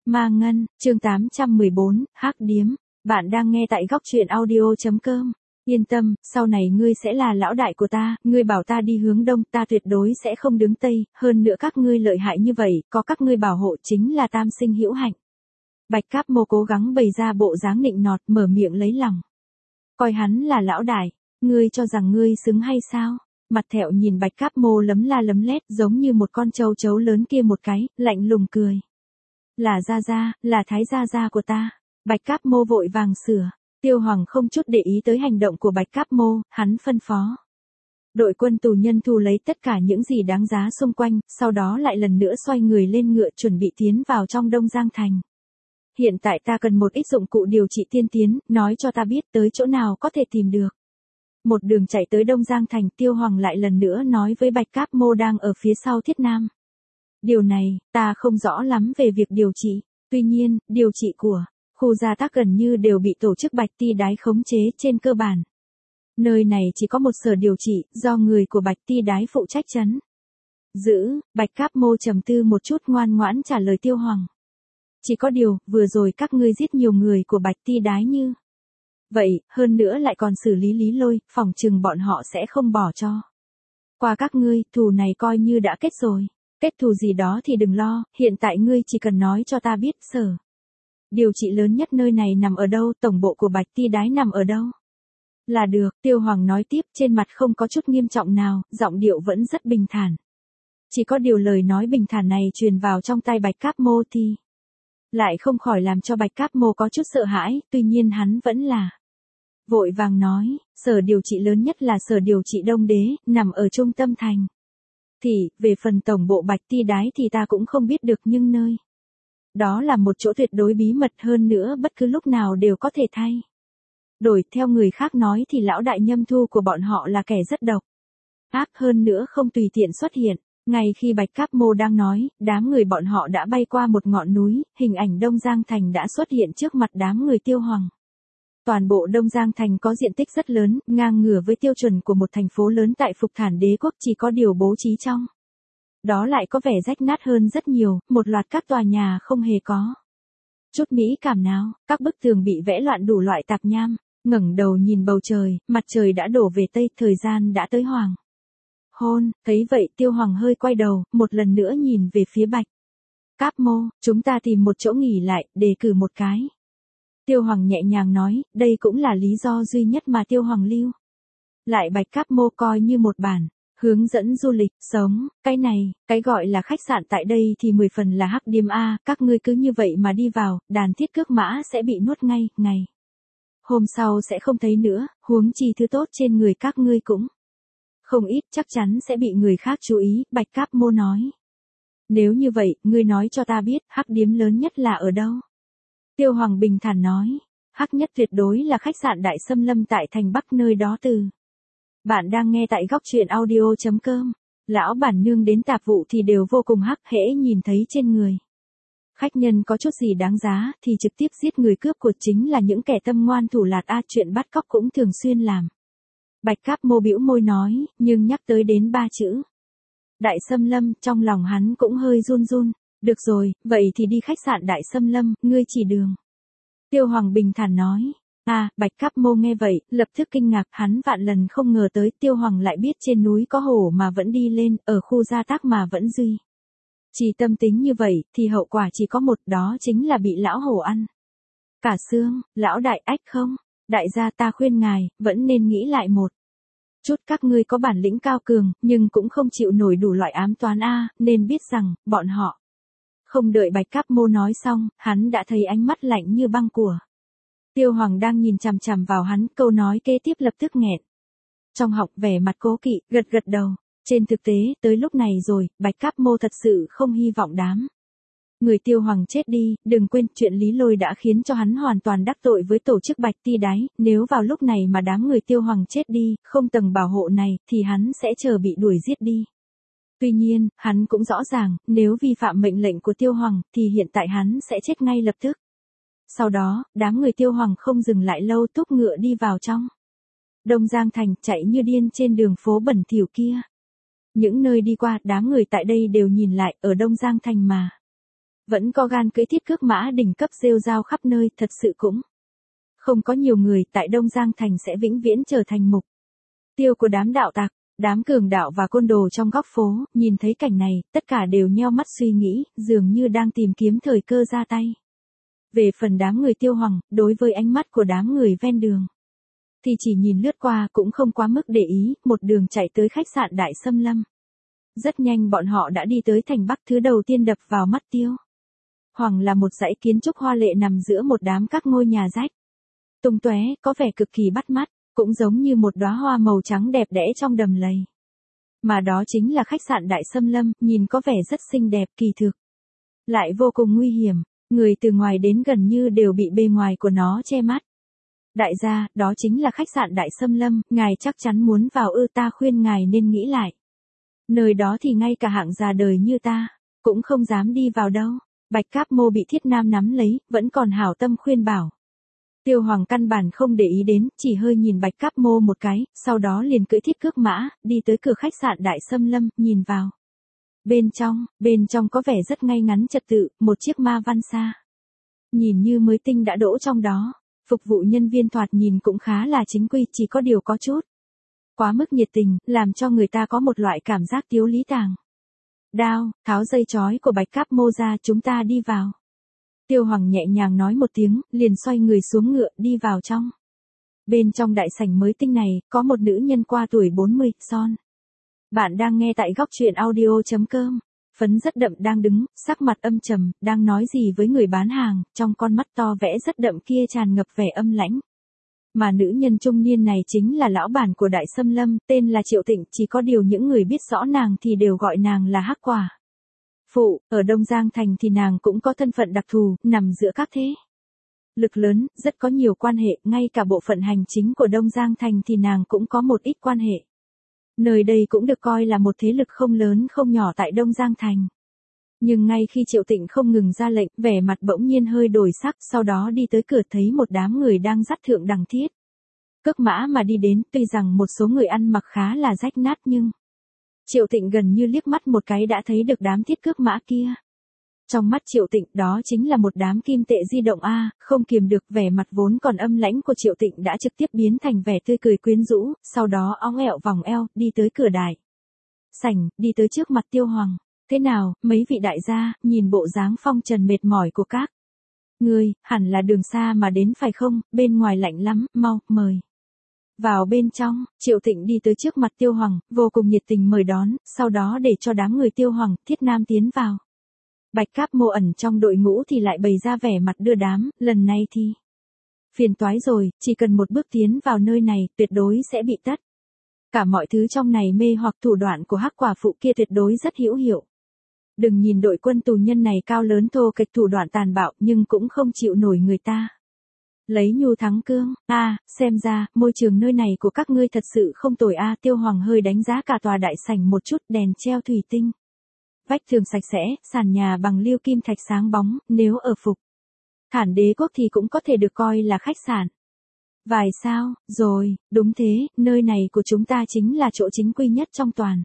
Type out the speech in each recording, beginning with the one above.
Ma Ngân, chương 814, Hắc Điếm. Bạn đang nghe tại góc truyện audio.com. Yên tâm, sau này ngươi sẽ là lão đại của ta, ngươi bảo ta đi hướng đông, ta tuyệt đối sẽ không đứng tây, hơn nữa các ngươi lợi hại như vậy, có các ngươi bảo hộ chính là tam sinh hữu hạnh. Bạch Cáp Mô cố gắng bày ra bộ dáng nịnh nọt, mở miệng lấy lòng. Coi hắn là lão đại, ngươi cho rằng ngươi xứng hay sao? Mặt Thẹo nhìn Bạch Cáp Mô lấm la lấm lét giống như một con trâu chấu lớn kia một cái, lạnh lùng cười. Là gia gia, là thái gia gia của ta. Bạch Cáp Mô vội vàng sửa. Tiêu Hoàng không chút để ý tới hành động của Bạch Cáp Mô, hắn phân phó. Đội quân tù nhân thu lấy tất cả những gì đáng giá xung quanh, sau đó lại lần nữa xoay người lên ngựa chuẩn bị tiến vào trong Đông Giang Thành. Hiện tại ta cần một ít dụng cụ điều trị tiên tiến, nói cho ta biết tới chỗ nào có thể tìm được. Một đường chạy tới Đông Giang Thành, Tiêu Hoàng lại lần nữa nói với Bạch Cáp Mô đang ở phía sau Thiết Nam. Điều này, ta không rõ lắm về việc điều trị, tuy nhiên, điều trị của khu gia tác gần như đều bị tổ chức Bạch Ti Đái khống chế trên cơ bản. Nơi này chỉ có một sở điều trị, do người của Bạch Ti Đái phụ trách trấn giữ. Bạch Cáp Mô trầm tư một chút ngoan ngoãn trả lời Tiêu Hoàng. Chỉ có điều, vừa rồi các ngươi giết nhiều người của Bạch Ti Đái như vậy, hơn nữa lại còn xử lý Lý Lôi, phỏng chừng bọn họ sẽ không bỏ cho qua các ngươi, thù này coi như đã kết rồi. Kết thù gì đó thì đừng lo, hiện tại ngươi chỉ cần nói cho ta biết sở điều trị lớn nhất nơi này nằm ở đâu, tổng bộ của Bạch Ti Đái nằm ở đâu. Là được, Tiêu Hoàng nói tiếp, trên mặt không có chút nghiêm trọng nào, giọng điệu vẫn rất bình thản. Chỉ có điều lời nói bình thản này truyền vào trong tai Bạch Cáp Mô thì lại không khỏi làm cho Bạch Cáp Mô có chút sợ hãi, tuy nhiên hắn vẫn là vội vàng nói, sở điều trị lớn nhất là sở điều trị Đông Đế, nằm ở trung tâm thành. Thì, về phần tổng bộ Bạch Ti Đái thì ta cũng không biết được, nhưng nơi đó là một chỗ tuyệt đối bí mật, hơn nữa bất cứ lúc nào đều có thể thay đổi. Theo người khác nói thì lão đại Nhâm Thu của bọn họ là kẻ rất độc ác, hơn nữa không tùy tiện xuất hiện. Ngay khi Bạch Cáp Mô đang nói, đám người bọn họ đã bay qua một ngọn núi, hình ảnh Đông Giang Thành đã xuất hiện trước mặt đám người Tiêu Hoàng. Toàn bộ Đông Giang Thành có diện tích rất lớn, ngang ngửa với tiêu chuẩn của một thành phố lớn tại Phục Thản Đế quốc, chỉ có điều bố trí trong đó lại có vẻ rách nát hơn rất nhiều, một loạt các tòa nhà không hề có chút mỹ cảm nào, các bức tường bị vẽ loạn đủ loại tạp nham. Ngẩng đầu nhìn bầu trời, mặt trời đã đổ về tây, thời gian đã tới hoàng hôn. Thấy vậy Tiêu Hoàng hơi quay đầu, một lần nữa nhìn về phía Bạch Cáp Mô, chúng ta tìm một chỗ nghỉ lại, đề cử một cái. Tiêu Hoàng nhẹ nhàng nói, đây cũng là lý do duy nhất mà Tiêu Hoàng lưu lại Bạch Cáp Mô coi như một bản hướng dẫn du lịch, sống. Cái này, cái gọi là khách sạn tại đây thì 10 phần là hắc điếm A, các ngươi cứ như vậy mà đi vào, đàn thiết cước mã sẽ bị nuốt ngay, ngày hôm sau sẽ không thấy nữa, huống chi thứ tốt trên người các ngươi cũng không ít, chắc chắn sẽ bị người khác chú ý. Bạch Cáp Mô nói. Nếu như vậy, ngươi nói cho ta biết, hắc điếm lớn nhất là ở đâu? Tiêu Hoàng bình thản nói. Hắc nhất tuyệt đối là khách sạn Đại Xâm Lâm tại thành Bắc, nơi đó từ. Bạn đang nghe tại góc truyện audio.com. Lão bản nương đến tạp vụ thì đều vô cùng hắc, hễ nhìn thấy trên người khách nhân có chút gì đáng giá thì trực tiếp giết người, cướp của chính là những kẻ tâm ngoan thủ lạt a, chuyện bắt cóc cũng thường xuyên làm. Bạch Cáp Mô bĩu môi nói, nhưng nhắc tới đến 3 chữ Đại Xâm Lâm, trong lòng hắn cũng hơi run run. Được rồi, vậy thì đi khách sạn Đại Xâm Lâm, ngươi chỉ đường. Tiêu Hoàng bình thản nói. Bạch Cáp Mô nghe vậy, lập tức kinh ngạc, hắn vạn lần không ngờ tới Tiêu Hoàng lại biết trên núi có hổ mà vẫn đi lên, ở khu gia tác mà vẫn duy chỉ tâm tính như vậy, thì hậu quả chỉ có một, đó chính là bị lão hổ ăn cả xương. Lão đại, ách không, đại gia, ta khuyên ngài, vẫn nên nghĩ lại một chút, các ngươi có bản lĩnh cao cường, nhưng cũng không chịu nổi đủ loại ám toán a, nên biết rằng, bọn họ. Không đợi Bạch Cáp Mô nói xong, hắn đã thấy ánh mắt lạnh như băng của Tiêu Hoàng đang nhìn chằm chằm vào hắn, câu nói kế tiếp lập tức nghẹn trong họng, vẻ mặt cố kỵ, gật gật đầu. Trên thực tế, tới lúc này rồi, Bạch Cáp Mô thật sự không hy vọng đám người Tiêu Hoàng chết đi. Đừng quên, chuyện Lý Lôi đã khiến cho hắn hoàn toàn đắc tội với tổ chức Bạch Ti Đái, nếu vào lúc này mà đám người Tiêu Hoàng chết đi, không tầng bảo hộ này, thì hắn sẽ chờ bị đuổi giết đi. Tuy nhiên, hắn cũng rõ ràng, nếu vi phạm mệnh lệnh của Tiêu Hoàng, thì hiện tại hắn sẽ chết ngay lập tức. Sau đó, đám người Tiêu Hoàng không dừng lại lâu, thúc ngựa đi vào trong Đông Giang Thành, chạy như điên trên đường phố bẩn thỉu kia. Những nơi đi qua, đám người tại đây đều nhìn lại, ở Đông Giang Thành mà Vẫn có gan cưỡi thiết cước mã đỉnh cấp rêu rao khắp nơi, thật sự cũng không có nhiều người tại Đông Giang Thành sẽ vĩnh viễn trở thành mục tiêu của đám đạo tặc, đám cường đạo và côn đồ trong góc phố. Nhìn thấy cảnh này, tất cả đều nheo mắt suy nghĩ, dường như đang tìm kiếm thời cơ ra tay. Về phần đám người Tiêu Hoàng, đối với ánh mắt của đám người ven đường thì chỉ nhìn lướt qua cũng không quá mức để ý, một đường chạy tới khách sạn Đại Sâm Lâm. Rất nhanh bọn họ đã đi tới thành Bắc, thứ đầu tiên đập vào mắt Tiêu Hoàng là một dãy kiến trúc hoa lệ nằm giữa một đám các ngôi nhà rách tung tóe, có vẻ cực kỳ bắt mắt, cũng giống như một đóa hoa màu trắng đẹp đẽ trong đầm lầy. Mà đó chính là khách sạn Đại Sâm Lâm, nhìn có vẻ rất xinh đẹp, kỳ thực lại vô cùng nguy hiểm, người từ ngoài đến gần như đều bị bề ngoài của nó che mắt. Đại gia, đó chính là khách sạn Đại Sâm Lâm, ngài chắc chắn muốn vào ư? Ta khuyên ngài nên nghĩ lại. Nơi đó thì ngay cả hạng già đời như ta cũng không dám đi vào đâu. Bạch Cáp Mô bị Thiết Nam nắm lấy, vẫn còn hảo tâm khuyên bảo. Tiêu Hoàng căn bản không để ý đến, chỉ hơi nhìn Bạch Cáp Mô một cái, sau đó liền cưỡi thiết cước mã, đi tới cửa khách sạn Đại Sâm Lâm, nhìn vào. Bên trong có vẻ rất ngay ngắn trật tự, một chiếc ma văn xa nhìn như mới tinh đã đỗ trong đó. Phục vụ nhân viên thoạt nhìn cũng khá là chính quy, chỉ có điều có chút quá mức nhiệt tình, làm cho người ta có một loại cảm giác tiếu lý tàng. Đao, tháo dây chói của Bạch Cáp Mô ra, chúng ta đi vào. Tiêu Hoàng nhẹ nhàng nói một tiếng, liền xoay người xuống ngựa, đi vào trong. Bên trong đại sảnh mới tinh này, có một nữ nhân qua tuổi 40, son. Bạn đang nghe tại góc truyện audio.com. Phấn rất đậm đang đứng, sắc mặt âm trầm, đang nói gì với người bán hàng, trong con mắt to vẽ rất đậm kia tràn ngập vẻ âm lãnh. Mà nữ nhân trung niên này chính là lão bản của Đại Sâm Lâm, tên là Triệu Tịnh, chỉ có điều những người biết rõ nàng thì đều gọi nàng là Hắc Quả Phụ. Ở Đông Giang Thành thì nàng cũng có thân phận đặc thù, nằm giữa các thế lực lớn, rất có nhiều quan hệ, ngay cả bộ phận hành chính của Đông Giang Thành thì nàng cũng có một ít quan hệ. Nơi đây cũng được coi là một thế lực không lớn không nhỏ tại Đông Giang Thành. Nhưng ngay khi Triệu Tịnh không ngừng ra lệnh, vẻ mặt bỗng nhiên hơi đổi sắc, sau đó đi tới cửa thấy một đám người đang dắt thượng đẳng thiết cước mã mà đi đến, tuy rằng một số người ăn mặc khá là rách nát nhưng Triệu Tịnh gần như liếc mắt một cái đã thấy được đám thiết cước mã kia. Trong mắt Triệu Tịnh đó chính là một đám kim tệ di động a, không kiềm được vẻ mặt vốn còn âm lãnh của Triệu Tịnh đã trực tiếp biến thành vẻ tươi cười quyến rũ, sau đó óng ẹo vòng eo, đi tới cửa đại sảnh, đi tới trước mặt Tiêu Hoàng. Thế nào, mấy vị đại gia, nhìn bộ dáng phong trần mệt mỏi của các ngươi, hẳn là đường xa mà đến phải không, bên ngoài lạnh lắm, mau, mời vào bên trong. Triệu Tịnh đi tới trước mặt Tiêu Hoàng, vô cùng nhiệt tình mời đón, sau đó để cho đám người Tiêu Hoàng, Thiết Nam tiến vào. Bạch Cáp Mô ẩn trong đội ngũ thì lại bày ra vẻ mặt đưa đám, lần này thì phiền toái rồi, chỉ cần một bước tiến vào nơi này, tuyệt đối sẽ bị tất cả mọi thứ trong này mê hoặc thủ đoạn của Hắc Quả Phụ kia tuyệt đối rất hữu hiệu. Đừng nhìn đội quân tù nhân này cao lớn thô kệch thủ đoạn tàn bạo, nhưng cũng không chịu nổi người ta lấy nhu thắng cương. Xem ra, môi trường nơi này của các ngươi thật sự không tồi a. Tiêu Hoàng hơi đánh giá cả tòa đại sảnh một chút, đèn treo thủy tinh, vách tường sạch sẽ, sàn nhà bằng liêu kim thạch sáng bóng, nếu ở phục Thản Đế quốc thì cũng có thể được coi là khách sạn vài sao rồi. Đúng thế, nơi này của chúng ta chính là chỗ chính quy nhất trong toàn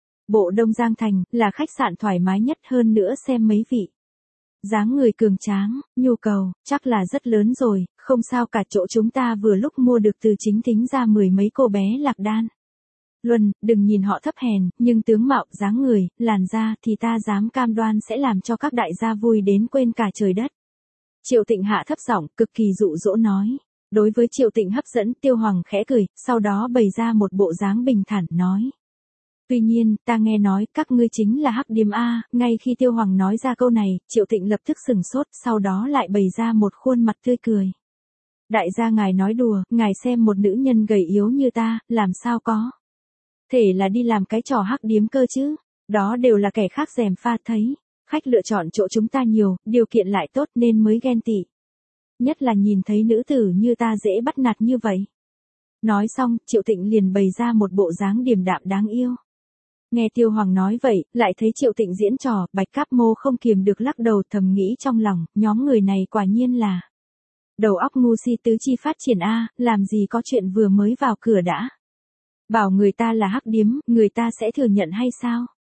bộ Đông Giang Thành, là khách sạn thoải mái nhất, hơn nữa xem mấy vị dáng người cường tráng, nhu cầu chắc là rất lớn rồi. Không sao cả, chỗ chúng ta vừa lúc mua được từ chính tính ra 10 mấy cô bé lạc đan luân, đừng nhìn họ thấp hèn, nhưng tướng mạo, dáng người, làn da thì ta dám cam đoan sẽ làm cho các đại gia vui đến quên cả trời đất. Triệu Tịnh hạ thấp giọng, cực kỳ dụ dỗ nói. Đối với Triệu Tịnh hấp dẫn, Tiêu Hoàng khẽ cười, sau đó bày ra một bộ dáng bình thản nói. Tuy nhiên, ta nghe nói, các ngươi chính là Hắc Điếm a. Ngay khi Tiêu Hoàng nói ra câu này, Triệu Tịnh lập tức sừng sốt, sau đó lại bày ra một khuôn mặt tươi cười. Đại gia ngài nói đùa, ngài xem một nữ nhân gầy yếu như ta, làm sao có thể là đi làm cái trò Hắc Điếm cơ chứ. Đó đều là kẻ khác gièm pha thấy khách lựa chọn chỗ chúng ta nhiều, điều kiện lại tốt nên mới ghen tị. Nhất là nhìn thấy nữ tử như ta dễ bắt nạt như vậy. Nói xong, Triệu Tịnh liền bày ra một bộ dáng điềm đạm đáng yêu. Nghe Tiêu Hoàng nói vậy, lại thấy Triệu Tịnh diễn trò, Bạch Cáp Mô không kiềm được lắc đầu, thầm nghĩ trong lòng, nhóm người này quả nhiên là đầu óc ngu si, tứ chi phát triển a, làm gì có chuyện vừa mới vào cửa đã bảo người ta là Hắc Điếm, người ta sẽ thừa nhận hay sao?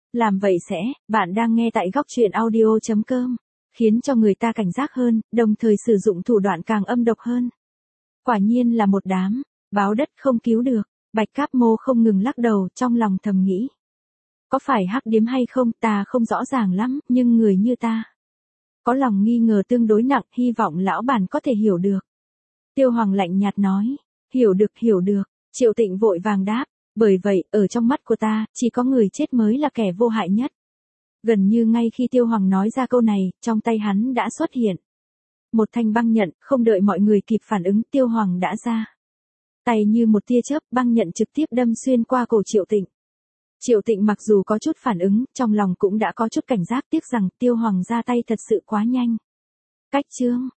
Làm vậy sẽ, bạn đang nghe tại góc truyện audio.com, khiến cho người ta cảnh giác hơn, đồng thời sử dụng thủ đoạn càng âm độc hơn. Quả nhiên là một đám, báo đất không cứu được, Bạch Cáp Mô không ngừng lắc đầu trong lòng thầm nghĩ. Có phải hắc điếm hay không ta không rõ ràng lắm, nhưng người như ta. Có lòng nghi ngờ tương đối nặng, hy vọng lão bản có thể hiểu được. Tiêu Hoàng lạnh nhạt nói, hiểu được, Triệu Tịnh vội vàng đáp, bởi vậy, ở trong mắt của ta, chỉ có người chết mới là kẻ vô hại nhất. Gần như ngay khi Tiêu Hoàng nói ra câu này, trong tay hắn đã xuất hiện một thanh băng nhận, không đợi mọi người kịp phản ứng, Tiêu Hoàng đã ra tay như một tia chớp, băng nhận trực tiếp đâm xuyên qua cổ Triệu Tịnh. Triệu Tịnh mặc dù có chút phản ứng, trong lòng cũng đã có chút cảnh giác, tiếc rằng Tiêu Hoàng ra tay thật sự quá nhanh. Cách chương